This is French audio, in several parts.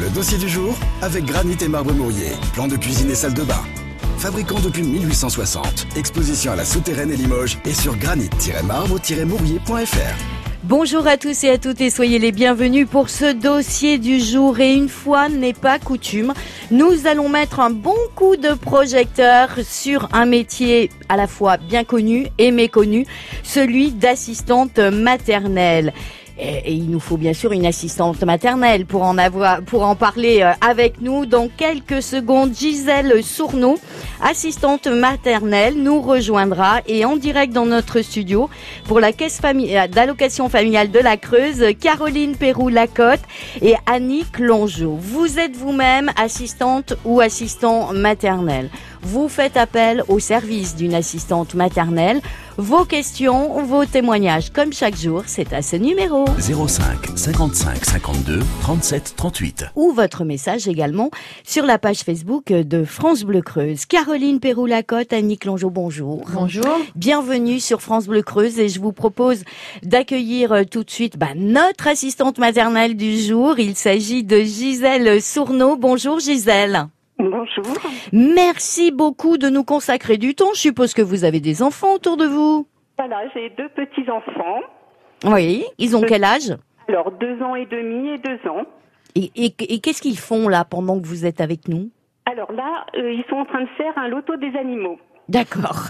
Le dossier du jour avec Granit et Marbre Mourier. Plan de cuisine et salle de bain. Fabricant depuis 1860. Exposition à la Souterraine et Limoges et sur granit-marbre-mourier.fr. Bonjour à tous et à toutes et soyez les bienvenus pour ce dossier du jour. Et une fois n'est pas coutume, nous allons mettre un bon coup de projecteur sur un métier à la fois bien connu et méconnu, celui d'assistante maternelle. Et il nous faut bien sûr une assistante maternelle pour en parler avec nous. Dans quelques secondes, Gisèle Sourneau, assistante maternelle, nous rejoindra et en direct dans notre studio pour la caisse d'allocation familiale de la Creuse, Caroline Pérou-Lacotte et Annick Longeau. Vous êtes vous-même assistante ou assistant maternel. Vous faites appel au service d'une assistante maternelle. Vos questions, vos témoignages, comme chaque jour, c'est à ce numéro. 05 55 52 37 38. Ou votre message également sur la page Facebook de France Bleu Creuse. Caroline Pérou-Lacotte, Annick Longeau, bonjour. Bonjour. Bienvenue sur France Bleu Creuse et je vous propose d'accueillir tout de suite notre assistante maternelle du jour. Il s'agit de Gisèle Sourneau. Bonjour Gisèle. Bonjour. Merci beaucoup de nous consacrer du temps. Je suppose que vous avez des enfants autour de vous. Voilà, j'ai 2 petits-enfants. Oui, ils ont quel âge? Alors, 2 ans et demi et 2 ans. Et qu'est-ce qu'ils font là pendant que vous êtes avec nous? Alors là, ils sont en train de faire un loto des animaux. D'accord.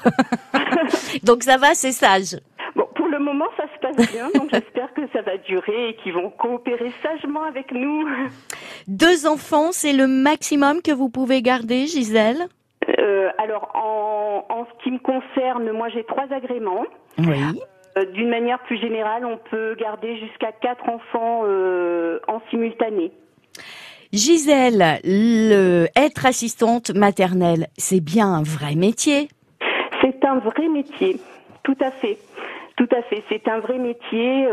Donc ça va, c'est sage. Bon, pour le moment, ça se passe bien, donc j'espère que ça va durer et qu'ils vont coopérer sagement avec nous. 2 enfants, c'est le maximum que vous pouvez garder, Gisèle? Alors, en ce qui me concerne, moi j'ai 3 agréments. Oui. D'une manière plus générale, on peut garder jusqu'à 4 enfants en simultané. Gisèle, être assistante maternelle, c'est bien un vrai métier. C'est un vrai métier, tout à fait. Tout à fait, c'est un vrai métier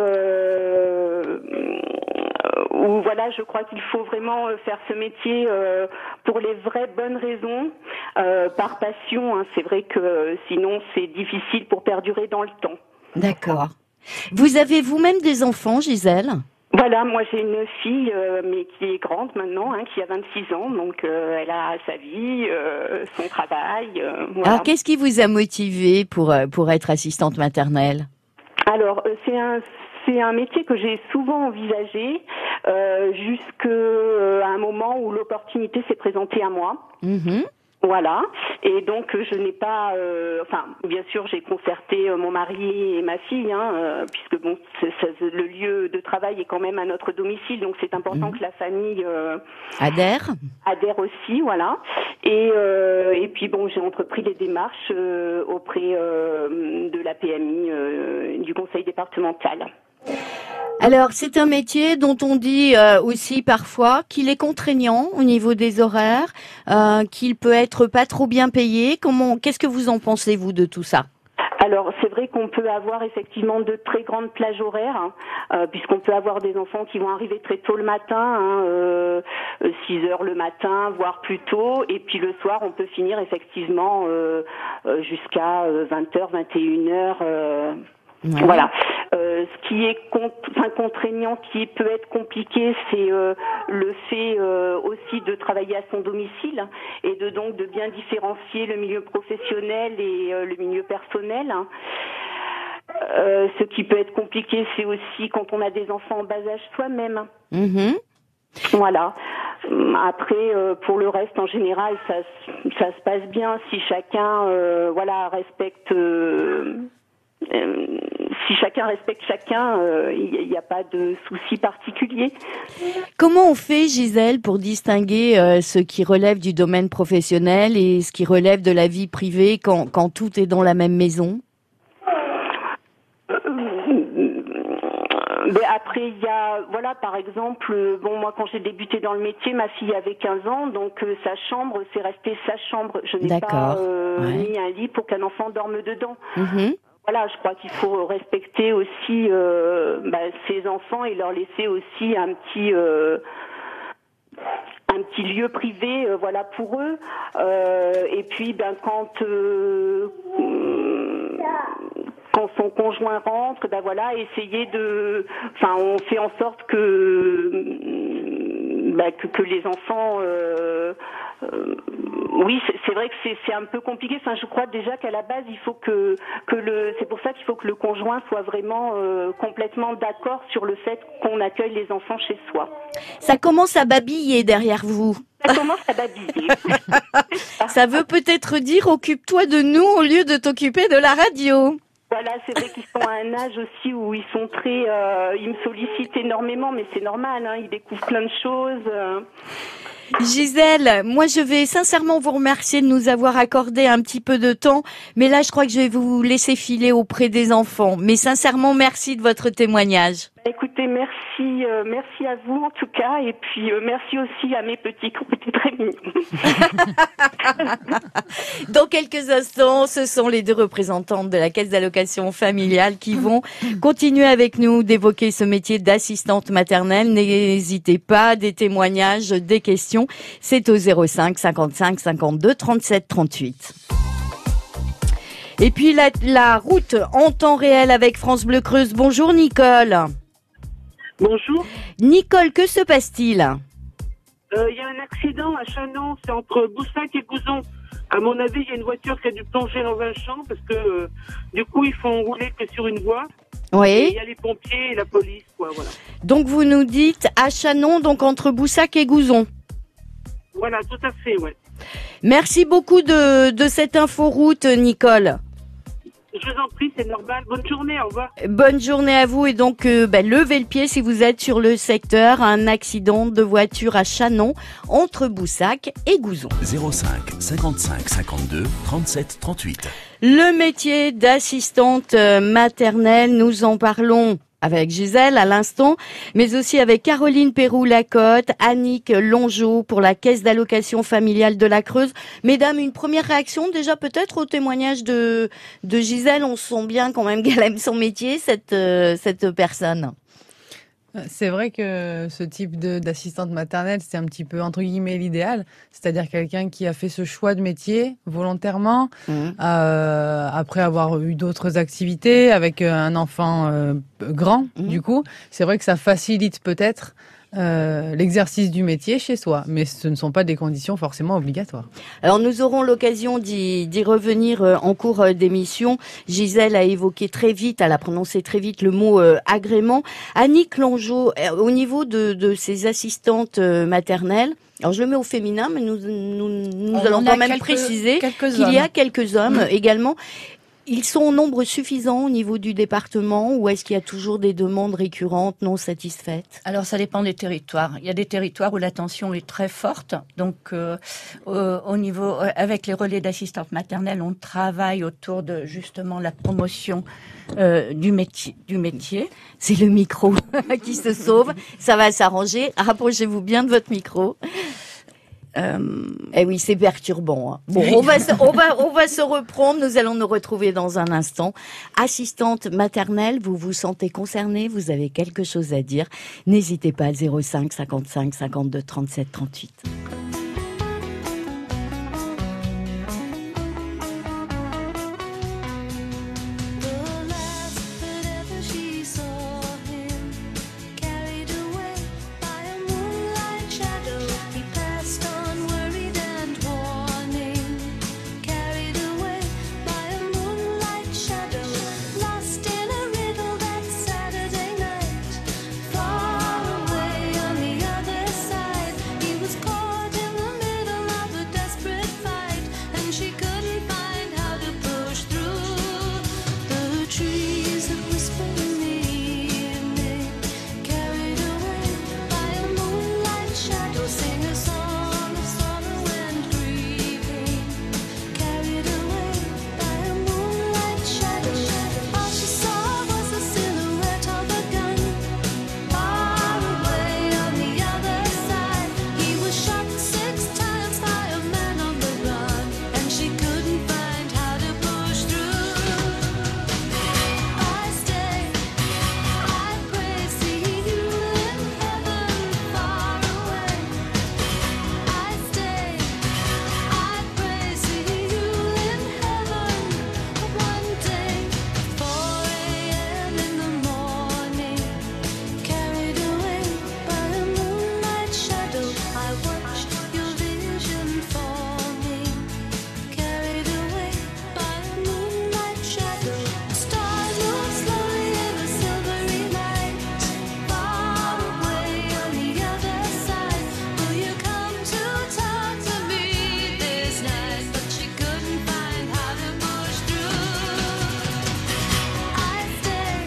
où voilà, je crois qu'il faut vraiment faire ce métier pour les vraies bonnes raisons, par passion. Hein. C'est vrai que sinon c'est difficile pour perdurer dans le temps. D'accord. Vous avez vous-même des enfants, Gisèle? Voilà, moi j'ai une fille, mais qui est grande maintenant, qui a 26 ans, donc elle a sa vie, son travail. Voilà. Alors, qu'est-ce qui vous a motivé pour être assistante maternelle? Alors, c'est un métier que j'ai souvent envisagé, jusqu'à un moment où l'opportunité s'est présentée à moi. Mm-hmm. Voilà, et donc je n'ai pas, bien sûr j'ai concerté mon mari et ma fille, puisque bon, le lieu de travail est quand même à notre domicile, donc c'est important que la famille adhère aussi, voilà. Et puis bon, j'ai entrepris les démarches auprès de la PMI, du conseil départemental. Alors, c'est un métier dont on dit aussi parfois qu'il est contraignant au niveau des horaires, qu'il peut être pas trop bien payé. Qu'est-ce que vous en pensez, vous, de tout ça? Alors, c'est vrai qu'on peut avoir effectivement de très grandes plages horaires, puisqu'on peut avoir des enfants qui vont arriver très tôt le matin, 6 heures le matin, voire plus tôt, et puis le soir, on peut finir effectivement jusqu'à 20h, 21h. Ouais. Voilà. Ce qui est contraignant, qui peut être compliqué, c'est le fait aussi de travailler à son domicile et de bien différencier le milieu professionnel et le milieu personnel. Ce qui peut être compliqué, c'est aussi quand on a des enfants en bas âge soi-même. Mm-hmm. Voilà. Après, pour le reste, en général, ça se passe bien si chacun, respecte. Si chacun respecte chacun, il n'y a pas de souci particulier. Comment on fait, Gisèle, pour distinguer ce qui relève du domaine professionnel et ce qui relève de la vie privée quand tout est dans la même maison? Mais après, il y a, par exemple, moi, quand j'ai débuté dans le métier, ma fille avait 15 ans, donc sa chambre, c'est resté sa chambre. Je n'ai pas mis un lit pour qu'un enfant dorme dedans. Mm-hmm. Voilà, je crois qu'il faut respecter aussi ses enfants et leur laisser aussi un petit lieu privé, pour eux. Et puis, quand son conjoint rentre, essayer on fait en sorte que que les enfants. Oui, c'est vrai que c'est un peu compliqué. Enfin, je crois déjà qu'à la base, il faut c'est pour ça qu'il faut que le conjoint soit vraiment complètement d'accord sur le fait qu'on accueille les enfants chez soi. Ça commence à babiller derrière vous. Ça commence à babiller. Ça veut peut-être dire occupe-toi de nous au lieu de t'occuper de la radio. Voilà, c'est vrai qu'ils sont à un âge aussi où ils sont très, ils me sollicitent énormément, mais c'est normal, hein, ils découvrent plein de choses. Gisèle, moi je vais sincèrement vous remercier de nous avoir accordé un petit peu de temps, mais là je crois que je vais vous laisser filer auprès des enfants. Mais sincèrement, merci de votre témoignage. Écoutez, merci à vous en tout cas, et puis merci aussi à mes petits qui ont été très mignons. Dans quelques instants, ce sont les deux représentantes de la Caisse d'allocation familiale qui vont continuer avec nous d'évoquer ce métier d'assistante maternelle. N'hésitez pas, des témoignages, des questions, c'est au 05 55 52 37 38. Et puis la route en temps réel avec France Bleu Creuse. Bonjour Nicole. Bonjour. Nicole, que se passe-t-il ? Il y a un accident à Chanon, c'est entre Boussac et Gouzon. À mon avis, il y a une voiture qui a dû plonger dans un champ parce que du coup, ils font rouler que sur une voie. Oui. Et il y a les pompiers et la police, quoi, voilà. Donc vous nous dites à Chanon, donc entre Boussac et Gouzon. Voilà, tout à fait, ouais. Merci beaucoup de cette inforoute, Nicole. Je vous en prie, c'est normal. Bonne journée, au revoir. Bonne journée à vous et donc levez le pied si vous êtes sur le secteur. Un accident de voiture à Chanon entre Boussac et Gouzon. 05 55 52 37 38. Le métier d'assistante maternelle, nous en parlons avec Gisèle à l'instant, mais aussi avec Caroline Pérou-Lacotte, Annick Longeau pour la Caisse d'allocation familiale de la Creuse. Mesdames, une première réaction déjà peut-être au témoignage de Gisèle. On sent bien quand même qu'elle aime son métier, cette personne. C'est vrai que ce type d'assistante maternelle, c'est un petit peu, entre guillemets, l'idéal. C'est-à-dire quelqu'un qui a fait ce choix de métier volontairement, après avoir eu d'autres activités, avec un enfant grand, du coup. C'est vrai que ça facilite peut-être l'exercice du métier chez soi, mais ce ne sont pas des conditions forcément obligatoires. Alors nous aurons l'occasion d'y revenir en cours d'émission. Gisèle a évoqué très vite, elle a prononcé très vite le mot agrément. Annick Longeau, au niveau de ces assistantes maternelles, alors je le mets au féminin, mais nous allons quand même préciser qu'il y a quelques hommes également. Ils sont au nombre suffisant au niveau du département ou est-ce qu'il y a toujours des demandes récurrentes non satisfaites ? Alors ça dépend des territoires. Il y a des territoires où la tension est très forte. Donc au niveau avec les relais d'assistantes maternelles, on travaille autour de justement la promotion du métier. C'est le micro qui se sauve. Ça va s'arranger. Rapprochez-vous bien de votre micro. Eh oui, c'est perturbant. Hein. Bon, on va se reprendre. Nous allons nous retrouver dans un instant. Assistante maternelle, vous vous sentez concernée, vous avez quelque chose à dire. N'hésitez pas, 05 55 52 37 38. Far away on the other side, he was caught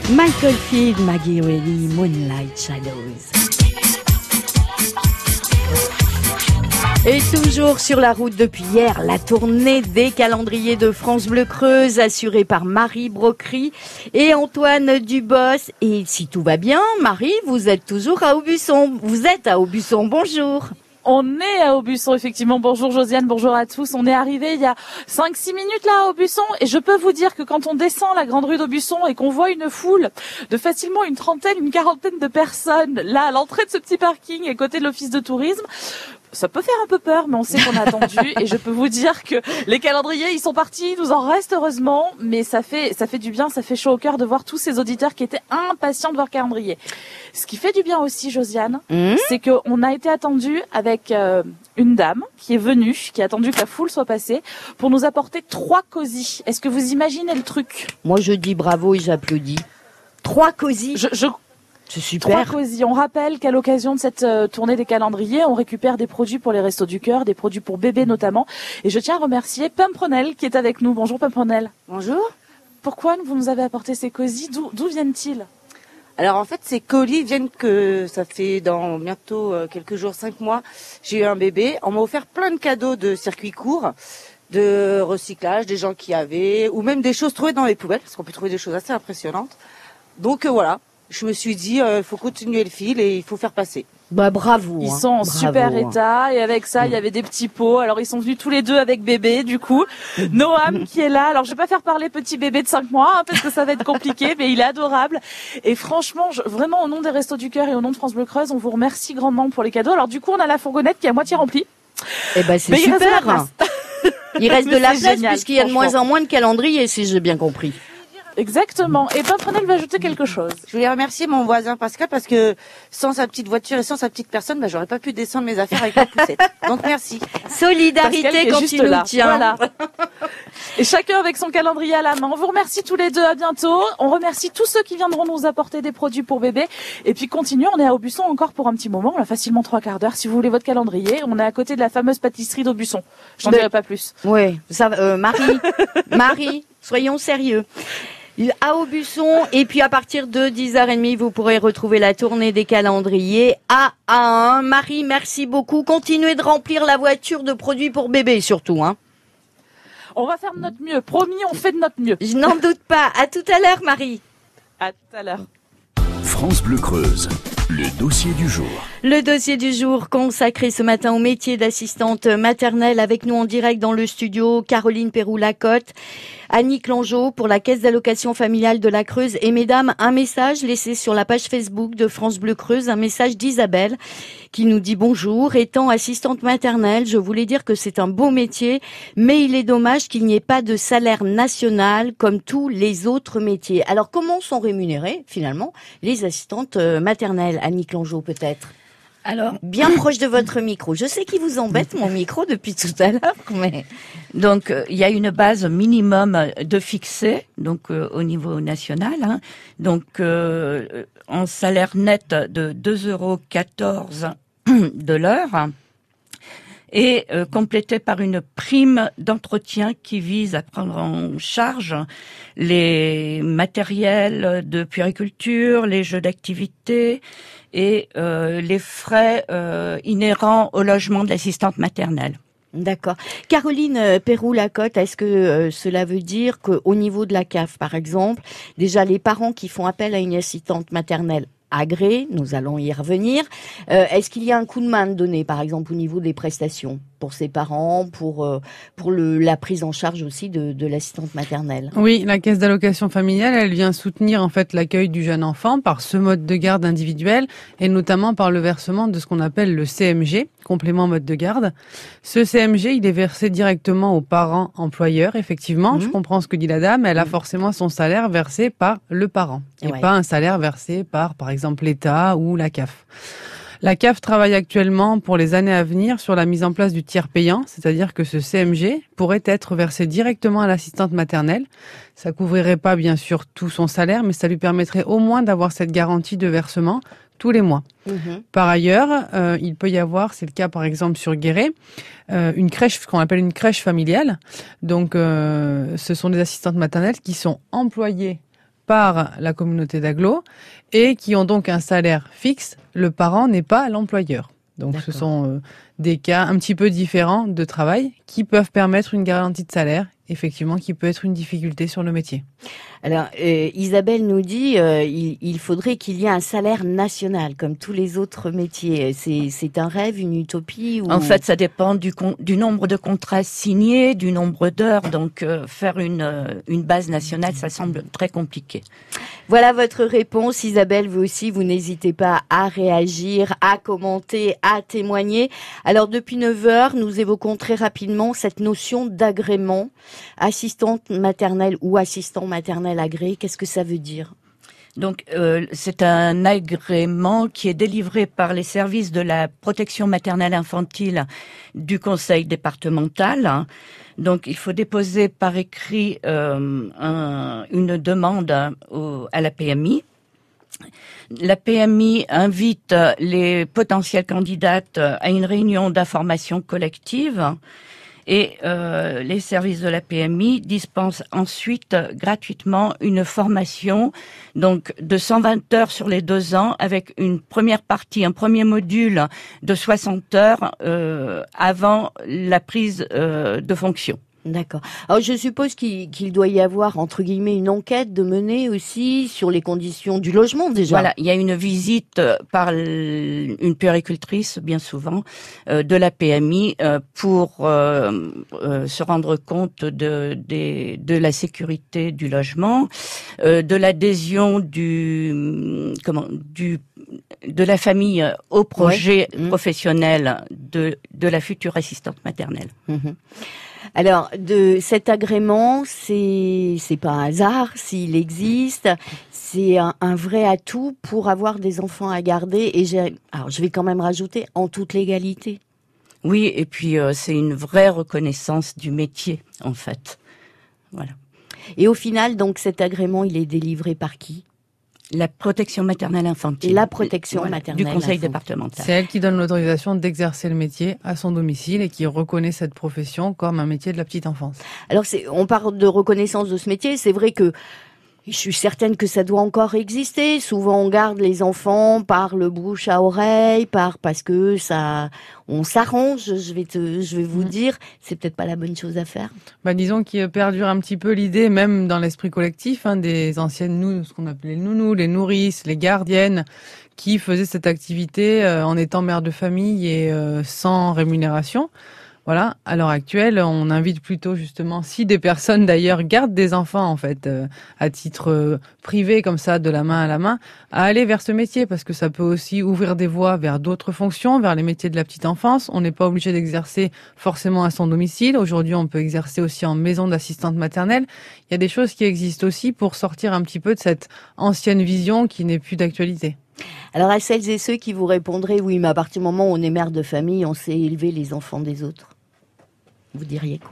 Michael Field, Maggie Reilly, Moonlight Shadows. Et toujours sur la route depuis hier, la tournée des calendriers de France Bleu Creuse, assurée par Marie Brocry et Antoine Dubos. Et si tout va bien, Marie, vous êtes toujours à Aubusson. Vous êtes à Aubusson, bonjour. On est à Aubusson, effectivement. Bonjour Josiane, bonjour à tous. On est arrivé il y a 5-6 minutes là à Aubusson et je peux vous dire que quand on descend la grande rue d'Aubusson et qu'on voit une foule de facilement une trentaine, une quarantaine de personnes là à l'entrée de ce petit parking à côté de l'office de tourisme, ça peut faire un peu peur, mais on sait qu'on a attendu et je peux vous dire que les calendriers, ils sont partis, il nous en reste heureusement, mais ça fait du bien, ça fait chaud au cœur de voir tous ces auditeurs qui étaient impatients de voir calendrier. Ce qui fait du bien aussi, Josiane, c'est qu'on a été attendu avec une dame qui est venue, qui a attendu que la foule soit passée pour nous apporter 3 cosy. Est-ce que vous imaginez le truc? Moi, je dis bravo et j'applaudis. 3 cosy. C'est super. 3 cosy. On rappelle qu'à l'occasion de cette tournée des calendriers, on récupère des produits pour les Restos du Cœur, des produits pour bébés notamment. Et je tiens à remercier Pimprenel qui est avec nous. Bonjour Pimprenel. Bonjour. Pourquoi vous nous avez apporté ces cosy? D'où viennent-ils? Alors en fait, ces colis viennent que ça fait dans bientôt quelques jours, 5 mois, j'ai eu un bébé. On m'a offert plein de cadeaux de circuits courts, de recyclage, des gens qui avaient, ou même des choses trouvées dans les poubelles, parce qu'on peut trouver des choses assez impressionnantes. Donc voilà. Je me suis dit, il faut continuer le fil et il faut faire passer. Bah bravo. Ils sont en super état et avec ça, il y avait des petits pots. Alors ils sont venus tous les deux avec bébé, du coup. Noam qui est là. Alors je vais pas faire parler petit bébé de 5 mois parce que ça va être compliqué, mais il est adorable. Et franchement, vraiment au nom des Restos du Cœur et au nom de France Bleu Creuse, on vous remercie grandement pour les cadeaux. Alors du coup, on a la fourgonnette qui est à moitié remplie. Eh ben c'est super. Il reste de la place puisqu'il y a de moins en moins de calendriers, si j'ai bien compris. Exactement. Et Pimprenel va ajouter quelque chose. Je voulais remercier mon voisin Pascal parce que sans sa petite voiture et sans sa petite personne, j'aurais pas pu descendre mes affaires avec la poussette. Donc merci. Solidarité quand il nous tient. Voilà. Et chacun avec son calendrier à la main. On vous remercie tous les deux. À bientôt. On remercie tous ceux qui viendront nous apporter des produits pour bébé. Et puis continuons. On est à Aubusson encore pour un petit moment. On a facilement 3 quarts d'heure. Si vous voulez votre calendrier, on est à côté de la fameuse pâtisserie d'Aubusson. J'en dirai pas plus. Oui. Ça, Marie, soyons sérieux. À Aubusson, et puis à partir de 10h30, vous pourrez retrouver la tournée des calendriers à A1. Marie, merci beaucoup. Continuez de remplir la voiture de produits pour bébé, surtout, hein. On va faire de notre mieux. Promis, on fait de notre mieux. Je n'en doute pas. À tout à l'heure, Marie. À tout à l'heure. France Bleu Creuse, le dossier du jour. Le dossier du jour consacré ce matin au métier d'assistante maternelle. Avec nous en direct dans le studio, Caroline Perroux-Lacotte, Annick Langeau pour la Caisse d'allocation familiale de la Creuse. Et mesdames, un message laissé sur la page Facebook de France Bleu Creuse, un message d'Isabelle qui nous dit bonjour. Étant assistante maternelle, je voulais dire que c'est un beau métier, mais il est dommage qu'il n'y ait pas de salaire national comme tous les autres métiers. Alors comment sont rémunérées finalement les assistantes maternelles? Annick Langeau peut-être. Alors, bien proche de votre micro. Je sais qu'il vous embête mon micro depuis tout à l'heure, mais donc il y a une base minimum de fixée, donc au niveau national, hein. Donc en salaire net de 2,14 € de l'heure. Et complété par une prime d'entretien qui vise à prendre en charge les matériels de puériculture, les jeux d'activité et les frais inhérents au logement de l'assistante maternelle. D'accord. Caroline Perroux-Lacotte, est-ce que cela veut dire qu'au niveau de la CAF, par exemple, déjà les parents qui font appel à une assistante maternelle agréée, nous allons y revenir, est-ce qu'il y a un coup de main donné, par exemple, au niveau des prestations pour ces parents, pour la prise en charge aussi de l'assistante maternelle? Oui, la caisse d'allocation familiale, elle vient soutenir en fait l'accueil du jeune enfant par ce mode de garde individuel et notamment par le versement de ce qu'on appelle le CMG, complément mode de garde. Ce CMG, il est versé directement aux parents employeurs, effectivement. Je comprends ce que dit la dame, elle a forcément son salaire versé par le parent et pas un salaire versé par exemple, l'État ou la CAF. La CAF travaille actuellement pour les années à venir sur la mise en place du tiers payant, c'est-à-dire que ce CMG pourrait être versé directement à l'assistante maternelle. Ça couvrirait pas bien sûr tout son salaire, mais ça lui permettrait au moins d'avoir cette garantie de versement tous les mois. Par ailleurs, il peut y avoir, c'est le cas par exemple sur Guéret, une crèche, ce qu'on appelle une crèche familiale. Donc, ce sont des assistantes maternelles qui sont employées par la communauté d'agglo et qui ont donc un salaire fixe. Le parent n'est pas l'employeur. Donc ce sont des cas un petit peu différents de travail qui peuvent permettre une garantie de salaire, effectivement, qui peut être une difficulté sur le métier. Alors, Isabelle nous dit il faudrait qu'il y ait un salaire national, comme tous les autres métiers. C'est un rêve, une utopie ou... En fait, ça dépend du nombre de contrats signés, du nombre d'heures. Donc, faire une base nationale, ça semble très compliqué. Voilà votre réponse, Isabelle. Vous aussi, vous n'hésitez pas à réagir, à commenter, à témoigner. Alors, depuis 9h, nous évoquons très rapidement cette notion d'agrément. Assistante maternelle ou assistant maternel agréé, qu'est-ce que ça veut dire ? Donc, c'est un agrément qui est délivré par les services de la protection maternelle infantile du conseil départemental. Donc, il faut déposer par écrit une demande à la PMI. La PMI invite les potentielles candidates à une réunion d'information collective. Et les services de la PMI dispensent ensuite gratuitement une formation donc de 120 heures sur les 2 ans avec une première partie, un premier module de 60 heures avant la prise de fonction. D'accord. Alors je suppose qu'il doit y avoir entre guillemets une enquête de mener aussi sur les conditions du logement déjà. Voilà, il y a une visite par une puéricultrice bien souvent de la PMI pour se rendre compte de la sécurité du logement, de l'adhésion de la famille au projet professionnel de la future assistante maternelle. Mmh. Alors, de cet agrément, c'est pas un hasard s'il existe. C'est un vrai atout pour avoir des enfants à garder. Et je vais quand même rajouter en toute légalité. Oui, et puis c'est une vraie reconnaissance du métier, en fait. Voilà. Et au final, donc, cet agrément, il est délivré par qui ? La protection maternelle infantile. La protection maternelle du conseil départemental. C'est elle qui donne l'autorisation d'exercer le métier à son domicile et qui reconnaît cette profession comme un métier de la petite enfance. Alors, on parle de reconnaissance de ce métier. C'est vrai que je suis certaine que ça doit encore exister. Souvent, on garde les enfants par le bouche à oreille, parce que on s'arrange. Je vais vous dire, c'est peut-être pas la bonne chose à faire. Disons qu'il perdure un petit peu l'idée, même dans l'esprit collectif, des anciennes ce qu'on appelait les nounous, les nourrices, les gardiennes, qui faisaient cette activité en étant mère de famille et sans rémunération. Voilà, à l'heure actuelle, on invite plutôt justement, si des personnes d'ailleurs gardent des enfants en fait, à titre privé comme ça, de la main à la main, à aller vers ce métier parce que ça peut aussi ouvrir des voies vers d'autres fonctions, vers les métiers de la petite enfance. On n'est pas obligé d'exercer forcément à son domicile. Aujourd'hui, on peut exercer aussi en maison d'assistante maternelle. Il y a des choses qui existent aussi pour sortir un petit peu de cette ancienne vision qui n'est plus d'actualité. Alors à celles et ceux qui vous répondraient, oui, mais à partir du moment où on est mère de famille, on sait élever les enfants des autres. Vous diriez quoi ?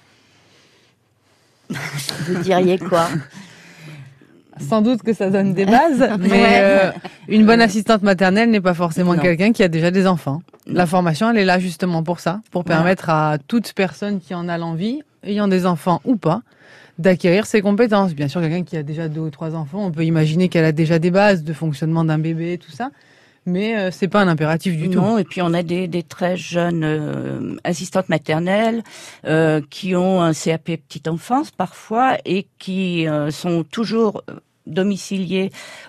Vous diriez quoi ? Sans doute que ça donne des bases, mais une bonne assistante maternelle n'est pas forcément quelqu'un qui a déjà des enfants. La formation, elle est là justement pour ça, pour permettre à toute personne qui en a l'envie, ayant des enfants ou pas, d'acquérir ses compétences. Bien sûr, quelqu'un qui a déjà 2 ou 3 enfants, on peut imaginer qu'elle a déjà des bases de fonctionnement d'un bébé, tout ça. Mais c'est pas un impératif du tout. Non, et puis on a des très jeunes assistantes maternelles qui ont un CAP petite enfance parfois et qui sont toujours domiciliées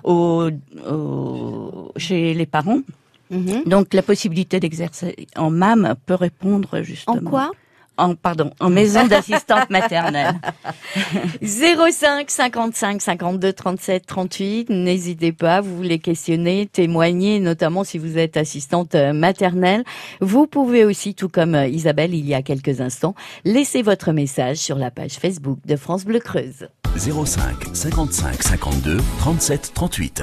chez les parents. Mm-hmm. Donc la possibilité d'exercer en MAM peut répondre justement. En quoi ? En maison d'assistante maternelle. 05 55 52 37 38. N'hésitez pas, vous voulez questionner, témoigner, notamment si vous êtes assistante maternelle. Vous pouvez aussi, tout comme Isabelle il y a quelques instants, laisser votre message sur la page Facebook de France Bleu Creuse. 05 55 52 37 38.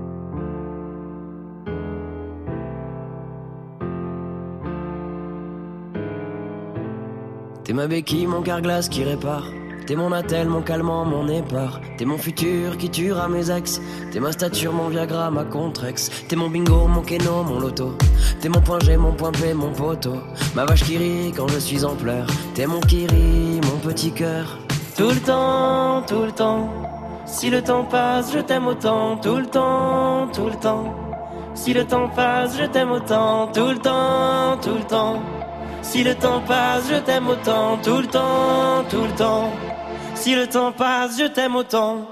T'es ma béquille, mon carglass qui répare. T'es mon attel, mon calmant, mon épar. T'es mon futur qui tuera mes ex. T'es ma stature, mon Viagra, ma Contrex. T'es mon bingo, mon Keno, mon loto. T'es mon point G, mon point P, mon poteau. Ma vache qui rit quand je suis en pleurs. T'es mon kiri, mon petit cœur. Tout le temps, Si le temps passe, je t'aime autant, tout le temps, tout le temps. Si le temps passe, je t'aime autant, tout le temps, tout le temps. Si le temps passe, je t'aime autant, tout le temps, tout le temps. Si le temps passe, je t'aime autant.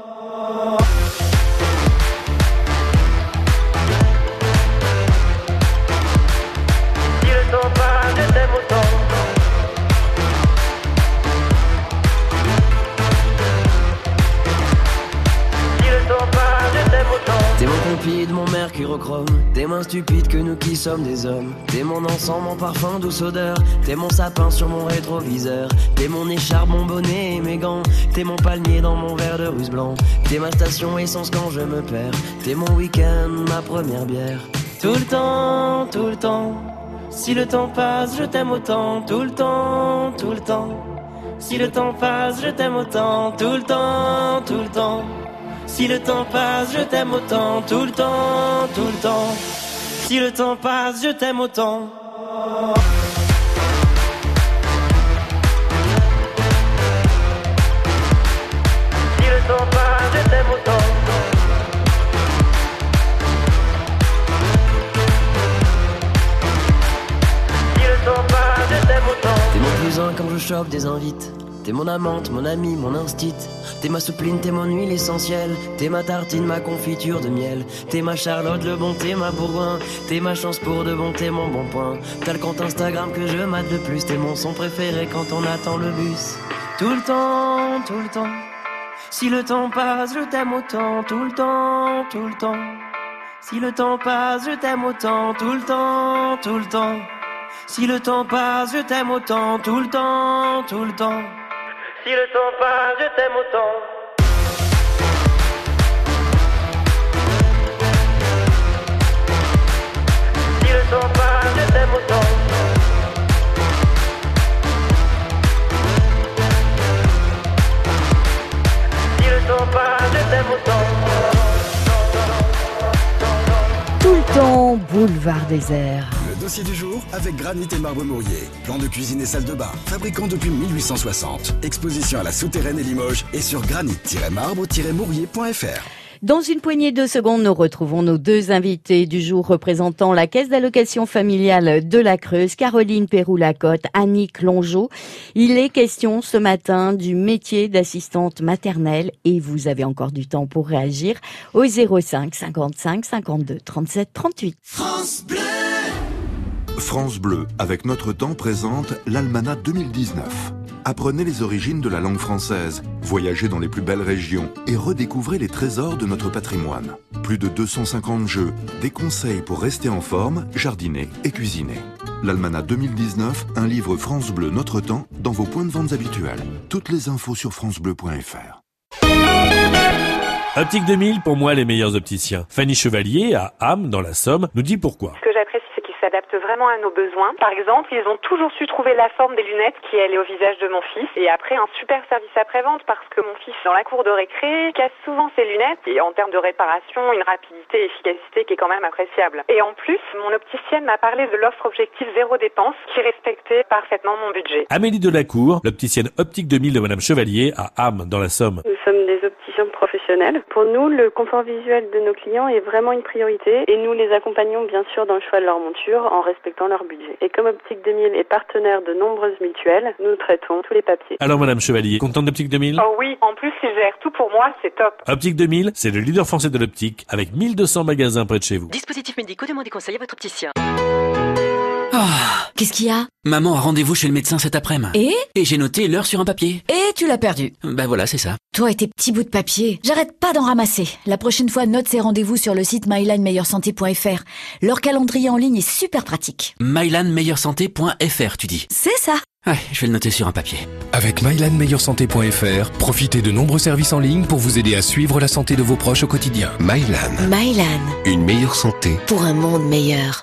Si le temps passe, je t'aime autant. Si le temps passe, je t'aime autant. T'es mon compide, mon mercurochrome. T'es moins stupide que nous qui sommes des hommes. T'es mon encens, mon parfum, douce odeur. T'es mon sapin sur mon rétroviseur. T'es mon écharpe, mon bonnet et mes gants. T'es mon palmier dans mon verre de russe blanc. T'es ma station essence quand je me perds. T'es mon week-end, ma première bière. Tout le temps, tout le temps. Si le temps passe, je t'aime autant. Tout le temps, tout le temps. Si le temps passe, je t'aime autant. Tout le temps, tout le temps. Si le temps passe, je t'aime autant, tout le temps, tout le temps. Si le temps passe, je t'aime autant. Si le temps passe, je t'aime autant. Si le temps passe, je t'aime autant. T'es mon plus un quand je chope des invites. T'es mon amante, mon ami, mon instit. T'es ma soupline, t'es mon huile essentielle. T'es ma tartine, ma confiture de miel. T'es ma Charlotte, le bon, t'es ma Bourgoin. T'es ma chance pour de bon, t'es mon bon point. T'as le compte Instagram que je mate le plus. T'es mon son préféré quand on attend le bus. Tout le temps, tout le temps. Si le temps passe, je t'aime autant. Tout le temps, tout le temps. Si le temps passe, je t'aime autant. Tout le temps, tout le temps. Si le temps passe, je t'aime autant. Tout le temps, tout le temps. Si le temps passe, je t'aime autant. Si le temps passe, je t'aime autant. Si le temps passe, je t'aime autant. Tout le temps, boulevard désert. Le dossier du jour avec Granit et Marbre Mourier. Plan de cuisine et salle de bain. Fabricant depuis 1860. Exposition à la Souterraine et Limoges et sur granit-marbre-mourier.fr. Dans une poignée de secondes, nous retrouvons nos deux invités du jour représentant la Caisse d'allocation familiale de la Creuse, Caroline Péroux-Lacotte, Annick Longeau. Il est question ce matin du métier d'assistante maternelle et vous avez encore du temps pour réagir au 05 55 52 37 38. France Bleu. France Bleu, avec Notre Temps, présente l'Almanach 2019. Apprenez les origines de la langue française, voyagez dans les plus belles régions et redécouvrez les trésors de notre patrimoine. Plus de 250 jeux, des conseils pour rester en forme, jardiner et cuisiner. L'Almanach 2019, un livre France Bleu Notre Temps dans vos points de vente habituels. Toutes les infos sur francebleu.fr. Optique 2000, pour moi, les meilleurs opticiens. Fanny Chevalier, à Ham, dans la Somme, nous dit pourquoi. Ce que j'apprécie, c'est qu'ils s'adaptent vraiment à nos besoins. Par exemple, ils ont toujours su trouver la forme des lunettes qui allait au visage de mon fils. Et après, un super service après-vente parce que mon fils, dans la cour de récré, casse souvent ses lunettes. Et en termes de réparation, une rapidité et efficacité qui est quand même appréciable. Et en plus, mon opticienne m'a parlé de l'offre objectif zéro dépense qui respectait parfaitement mon budget. Amélie Delacour, l'opticienne Optique 2000 de Madame Chevalier, à Ham, dans la Somme. Nous sommes des opticiens professionnels. Pour nous, le confort visuel de nos clients est vraiment une priorité et nous les accompagnons bien sûr dans le choix de leur monture en respectant leur budget. Et comme Optique 2000 est partenaire de nombreuses mutuelles, nous traitons tous les papiers. Alors Madame Chevalier, contente d'Optique 2000 ? Oh oui, en plus ils gèrent tout pour moi, c'est top. Optique 2000, c'est le leader français de l'optique avec 1200 magasins près de chez vous. Dispositifs médicaux, demandez conseil à votre opticien. Qu'est-ce qu'il y a ? Maman a rendez-vous chez le médecin cet après-midi. Et j'ai noté l'heure sur un papier. Et tu l'as perdu. Bah voilà, c'est ça. Toi et tes petits bouts de papier, j'arrête pas d'en ramasser. La prochaine fois, note ces rendez-vous sur le site mylinemeilleursanté.fr. Leur calendrier en ligne est super pratique. mylinemeilleursanté.fr, tu dis ? C'est ça. Ouais, je vais le noter sur un papier. Avec mylinemeilleursanté.fr, profitez de nombreux services en ligne pour vous aider à suivre la santé de vos proches au quotidien. Mylan. Mylan. Une meilleure santé. Pour un monde meilleur.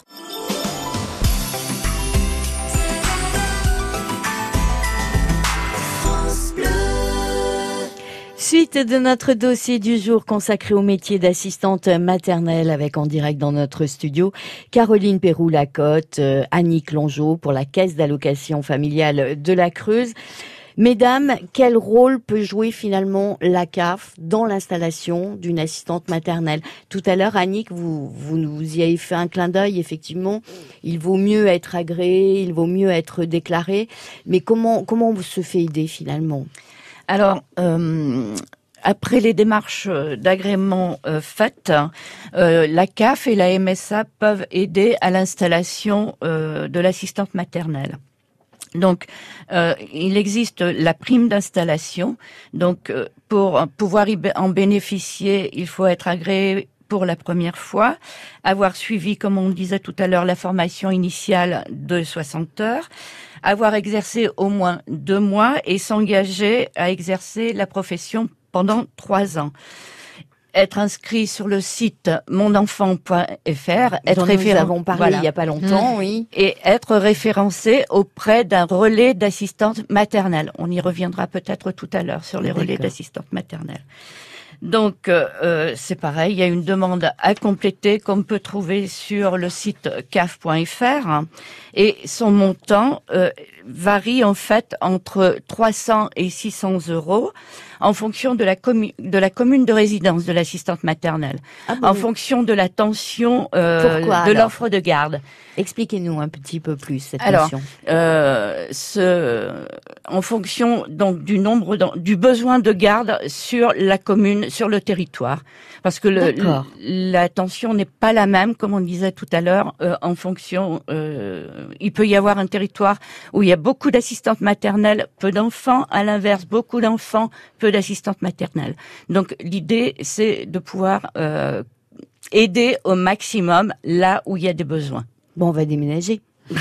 Suite de notre dossier du jour consacré au métier d'assistante maternelle avec en direct dans notre studio Caroline Péroux-Lacotte, Annick Longeau pour la Caisse d'allocation familiale de la Creuse. Mesdames, quel rôle peut jouer finalement la CAF dans l'installation d'une assistante maternelle? Tout à l'heure, Annick, vous nous y avez fait un clin d'œil, effectivement. Il vaut mieux être agréé, il vaut mieux être déclaré. Mais comment se fait aider finalement? Alors, après les démarches d'agrément faites, la CAF et la MSA peuvent aider à l'installation de l'assistante maternelle. Donc, il existe la prime d'installation. Donc, pour pouvoir en bénéficier, il faut être agréé pour la première fois, avoir suivi, comme on disait tout à l'heure, la formation initiale de 60 heures, avoir exercé au moins 2 mois et s'engager à exercer la profession pendant 3 ans. Être inscrit sur le site monenfant.fr, dont nous avons parlé il y a pas longtemps, oui, et être référencé auprès d'un relais d'assistante maternelle. On y reviendra peut-être tout à l'heure sur les relais d'assistante maternelle. Donc, c'est pareil, il y a une demande à compléter qu'on peut trouver sur le site caf.fr et son montant varie en fait entre 300 et 600 € en fonction de la commune de résidence de l'assistante maternelle, en fonction de la tension de l'offre de garde. Expliquez-nous un petit peu plus cette tension. En fonction donc du besoin de garde sur la commune, sur le territoire, parce que la tension n'est pas la même, comme on disait tout à l'heure, en fonction. Il peut y avoir un territoire où il y a beaucoup d'assistantes maternelles, peu d'enfants. À l'inverse, beaucoup d'enfants, peu d'assistantes maternelles. Donc l'idée, c'est de pouvoir aider au maximum là où il y a des besoins. Bon, on va déménager.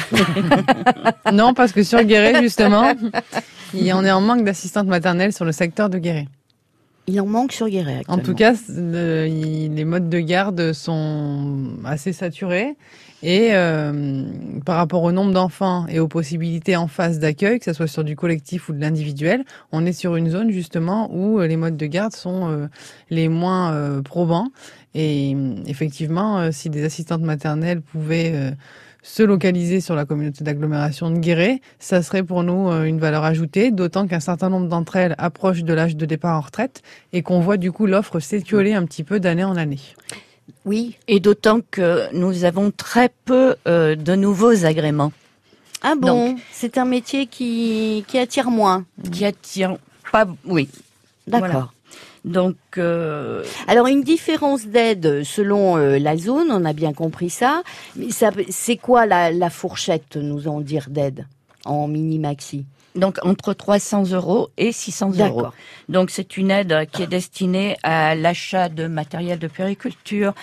Non, parce que sur Guéret, justement, on est en manque d'assistantes maternelles sur le secteur de Guéret. Il en manque sur Guéret actuellement. En tout cas, les modes de garde sont assez saturés. Et par rapport au nombre d'enfants et aux possibilités en phase d'accueil, que ce soit sur du collectif ou de l'individuel, on est sur une zone justement où les modes de garde sont les moins probants. Et effectivement, si des assistantes maternelles pouvaient se localiser sur la communauté d'agglomération de Guéret, ça serait pour nous une valeur ajoutée, d'autant qu'un certain nombre d'entre elles approchent de l'âge de départ en retraite et qu'on voit du coup l'offre s'étioler un petit peu d'année en année. Oui, et d'autant que nous avons très peu de nouveaux agréments. Ah bon, c'est un métier qui attire moins. Qui attire pas, oui. D'accord. Voilà. Donc, alors une différence d'aide selon la zone, on a bien compris ça. Mais c'est quoi la fourchette, nous en dire, d'aide en mini-maxi? Donc entre 300 € et 600 €. D'accord. Donc c'est une aide qui est destinée à l'achat de matériel de puériculture,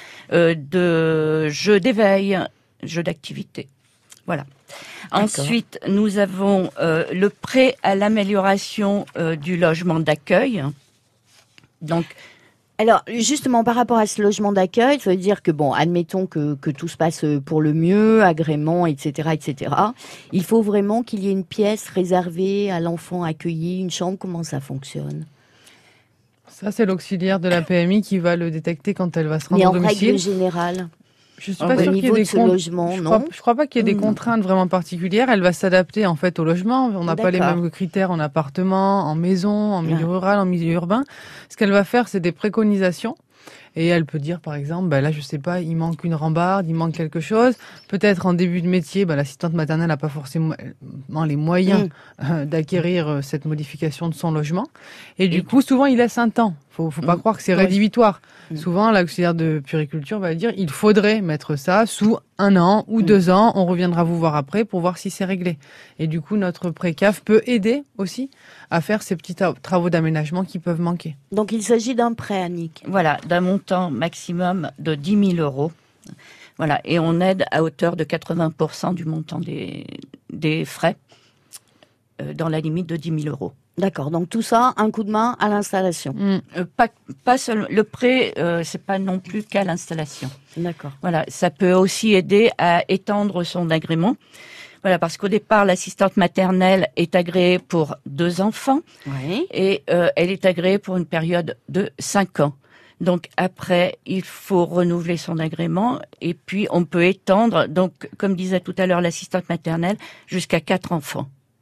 de jeux d'éveil, jeux d'activité. Voilà. D'accord. Ensuite, nous avons le prêt à l'amélioration du logement d'accueil. Donc, alors, justement, par rapport à ce logement d'accueil, ça veut dire que, bon, admettons que tout se passe pour le mieux, agrément, etc., etc. Il faut vraiment qu'il y ait une pièce réservée à l'enfant accueilli, une chambre. Comment ça fonctionne? Ça, c'est l'auxiliaire de la PMI qui va le détecter quand elle va se rendre au domicile. Mais en règle générale, je suis pas sûre qu'il y ait des je crois pas qu'il y ait des contraintes vraiment particulières. Elle va s'adapter en fait au logement. On n'a pas les mêmes critères en appartement, en maison, en milieu rural, en milieu urbain. Ce qu'elle va faire, c'est des préconisations. Et elle peut dire, par exemple, là, je sais pas, il manque une rambarde, il manque quelque chose. Peut-être en début de métier, l'assistante maternelle n'a pas forcément les moyens d'acquérir cette modification de son logement. Et du coup, souvent, il laisse un temps. Faut pas croire que c'est rédhibitoire. Souvent, l'auxiliaire de puériculture va dire, il faudrait mettre ça sous 1 an ou 2 ans. On reviendra vous voir après pour voir si c'est réglé. Et du coup, notre pré-CAF peut aider aussi à faire ces petits travaux d'aménagement qui peuvent manquer. Donc, il s'agit d'un prêt, Annick. Voilà, d'un montant maximum de 10 000 €. Voilà, et on aide à hauteur de 80% du montant des frais dans la limite de 10 000 €. D'accord, donc tout ça, un coup de main à l'installation. Pas seulement le prêt, c'est pas non plus qu'à l'installation. D'accord. Voilà, ça peut aussi aider à étendre son agrément. Voilà, parce qu'au départ, l'assistante maternelle est agréée pour 2 enfants et elle est agréée pour une période de 5 ans. Donc après, il faut renouveler son agrément et puis on peut étendre, donc comme disait tout à l'heure l'assistante maternelle, jusqu'à 4 enfants.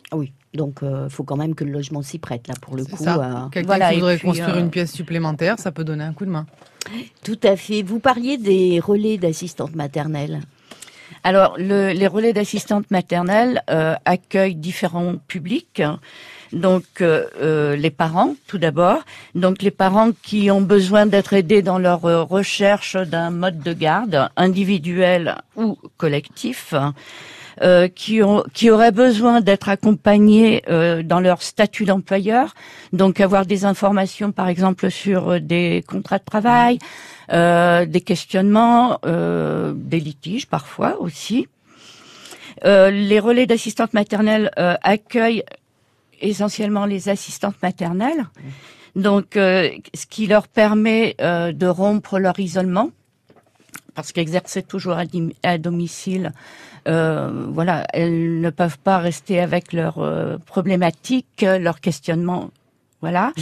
Oui. Donc, faut quand même que le logement s'y prête, là, pour le coup. Quelqu'un qui voudrait construire une pièce supplémentaire, ça peut donner un coup de main. Tout à fait. Vous parliez des relais d'assistantes maternelles. Alors, les relais d'assistantes maternelles accueillent différents publics. Donc, les parents, tout d'abord. Donc, les parents qui ont besoin d'être aidés dans leur recherche d'un mode de garde individuel ou collectif. Qui auraient besoin d'être accompagnés dans leur statut d'employeur, donc avoir des informations par exemple sur des contrats de travail, des questionnements, des litiges parfois aussi. Les relais d'assistantes maternelles accueillent essentiellement les assistantes maternelles, donc ce qui leur permet de rompre leur isolement, parce qu'exercer toujours à domicile, elles ne peuvent pas rester avec leurs problématiques, leurs questionnements, voilà.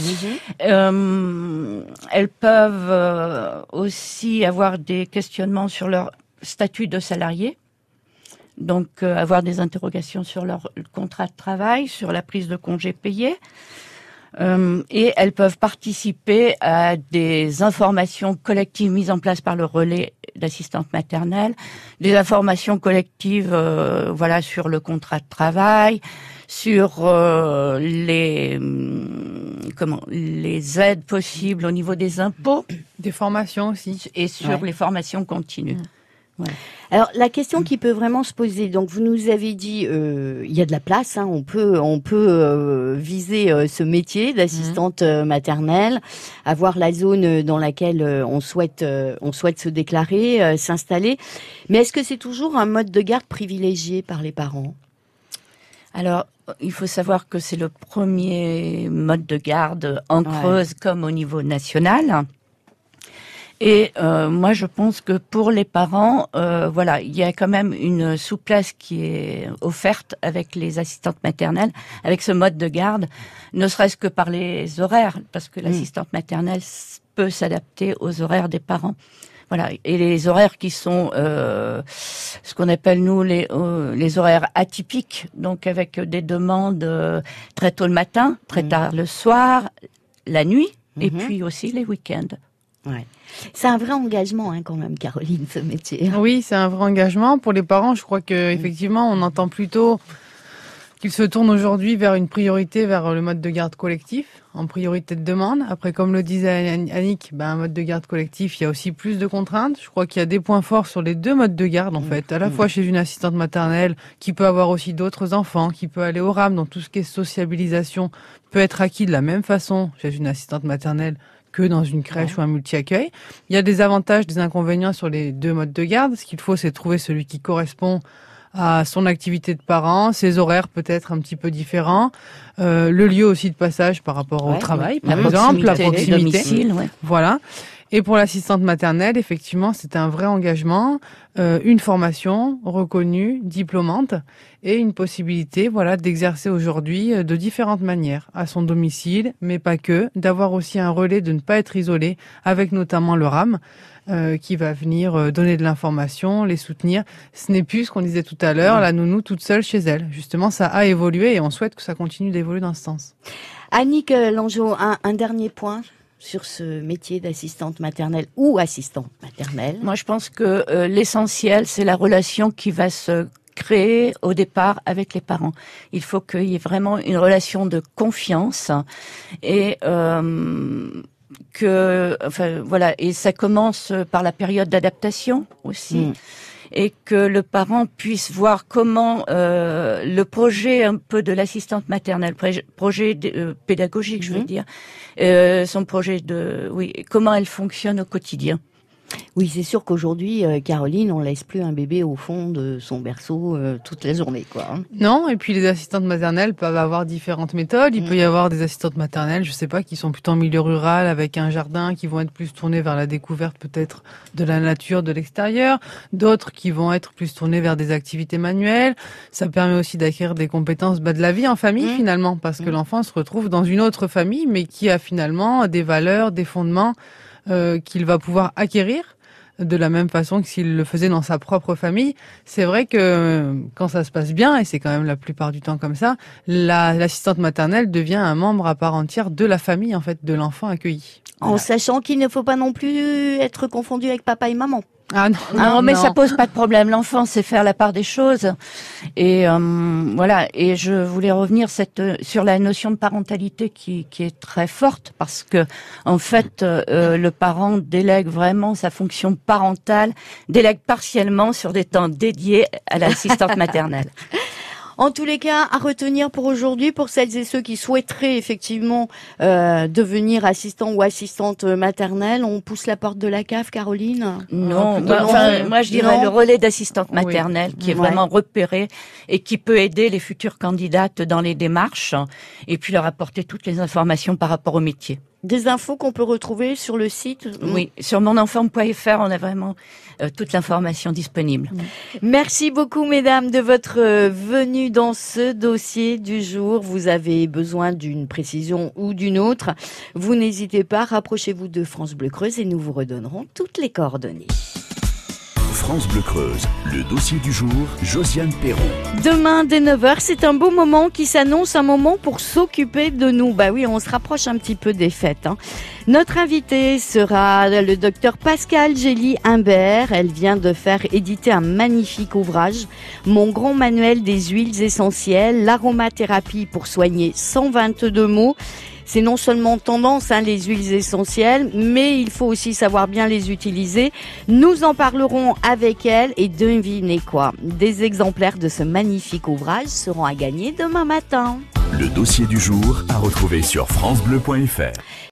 Elles peuvent aussi avoir des questionnements sur leur statut de salarié, donc avoir des interrogations sur leur contrat de travail, sur la prise de congés payés. Et elles peuvent participer à des informations collectives mises en place par le relais d'assistantes maternelles, des informations collectives, sur le contrat de travail, sur les aides possibles au niveau des impôts, des formations aussi, et sur les formations continues. Ouais. Alors la question qui peut vraiment se poser, donc vous nous avez dit il y a de la place, on peut viser ce métier d'assistante maternelle, avoir la zone dans laquelle on souhaite se déclarer, s'installer. Mais est-ce que c'est toujours un mode de garde privilégié par les parents ? Alors, il faut savoir que c'est le premier mode de garde en Creuse comme au niveau national. Et moi, je pense que pour les parents, il y a quand même une souplesse qui est offerte avec les assistantes maternelles, avec ce mode de garde, ne serait-ce que par les horaires, parce que l'assistante maternelle peut s'adapter aux horaires des parents. Voilà, et les horaires qui sont ce qu'on appelle nous les horaires atypiques, donc avec des demandes très tôt le matin, très tard le soir, la nuit, et puis aussi les week-ends. Ouais. C'est un vrai engagement quand même, Caroline, ce métier. Oui, c'est un vrai engagement. Pour les parents, je crois que effectivement, on entend plutôt qu'ils se tournent aujourd'hui vers une priorité, vers le mode de garde collectif, en priorité de demande. Après, comme le disait Annick, un mode de garde collectif, il y a aussi plus de contraintes. Je crois qu'il y a des points forts sur les deux modes de garde, en fait. À la fois chez une assistante maternelle, qui peut avoir aussi d'autres enfants, qui peut aller au RAM, dans tout ce qui est sociabilisation, peut être acquis de la même façon chez une assistante maternelle que dans une crèche ou un multi-accueil. Il y a des avantages, des inconvénients sur les deux modes de garde. Ce qu'il faut, c'est trouver celui qui correspond à son activité de parent, ses horaires peut-être un petit peu différents, le lieu aussi de passage par rapport au travail, par exemple, la proximité. Domicile, Voilà. Et pour l'assistante maternelle, effectivement, c'est un vrai engagement, une formation reconnue, diplômante, et une possibilité, d'exercer aujourd'hui de différentes manières, à son domicile, mais pas que, d'avoir aussi un relais, de ne pas être isolé, avec notamment le RAM, qui va venir donner de l'information, les soutenir. Ce n'est plus ce qu'on disait tout à l'heure, la nounou toute seule chez elle. Justement, ça a évolué et on souhaite que ça continue d'évoluer dans ce sens. Annick Langeau, un dernier point sur ce métier d'assistante maternelle ou assistant maternelle. Moi, je pense que l'essentiel, c'est la relation qui va se créer au départ avec les parents. Il faut qu'il y ait vraiment une relation de confiance et et ça commence par la période d'adaptation aussi. Et que le parent puisse voir comment le projet un peu de l'assistante maternelle, projet pédagogique, je veux dire, son projet comment elle fonctionne au quotidien. Oui, c'est sûr qu'aujourd'hui, Caroline, on laisse plus un bébé au fond de son berceau toute la journée, Non, et puis les assistantes maternelles peuvent avoir différentes méthodes. Il peut y avoir des assistantes maternelles, je sais pas, qui sont plutôt en milieu rural avec un jardin, qui vont être plus tournées vers la découverte peut-être de la nature, de l'extérieur. D'autres qui vont être plus tournées vers des activités manuelles. Ça permet aussi d'acquérir des compétences de la vie en famille finalement, parce que l'enfant se retrouve dans une autre famille, mais qui a finalement des valeurs, des fondements qu'il va pouvoir acquérir de la même façon que s'il le faisait dans sa propre famille. C'est vrai que quand ça se passe bien, et c'est quand même la plupart du temps comme ça, l'assistante maternelle devient un membre à part entière de la famille, en fait, de l'enfant accueilli. En sachant qu'il ne faut pas non plus être confondu avec papa et maman. Ah non, non, mais ça pose pas de problème. L'enfant sait faire la part des choses. Et voilà. Et je voulais revenir sur la notion de parentalité qui est très forte, parce que en fait, le parent délègue vraiment sa fonction parentale, délègue partiellement sur des temps dédiés à l'assistante maternelle. En tous les cas, à retenir pour aujourd'hui, pour celles et ceux qui souhaiteraient effectivement devenir assistant ou assistante maternelle, on pousse la porte de la cave, Caroline? Non, moi je dirais le relais d'assistante maternelle qui est vraiment repéré et qui peut aider les futures candidates dans les démarches et puis leur apporter toutes les informations par rapport au métier. Des infos qu'on peut retrouver sur le site? Oui, sur monenfant.fr, on a vraiment toute l'information disponible. Merci beaucoup, mesdames, de votre venue dans ce dossier du jour. Vous avez besoin d'une précision ou d'une autre, vous n'hésitez pas, rapprochez-vous de France Bleu Creuse et nous vous redonnerons toutes les coordonnées. France Bleu Creuse, le dossier du jour, Josiane Perron. Demain, dès 9h, c'est un beau moment qui s'annonce, un moment pour s'occuper de nous. Bah oui, on se rapproche un petit peu des fêtes. Notre invité sera le docteur Pascal Gély-Imbert. Elle vient de faire éditer un magnifique ouvrage, Mon grand manuel des huiles essentielles, l'aromathérapie pour soigner 122 mots. C'est non seulement tendance, les huiles essentielles, mais il faut aussi savoir bien les utiliser. Nous en parlerons avec elle et devinez quoi? Des exemplaires de ce magnifique ouvrage seront à gagner demain matin. Le dossier du jour à retrouver sur francebleu.fr.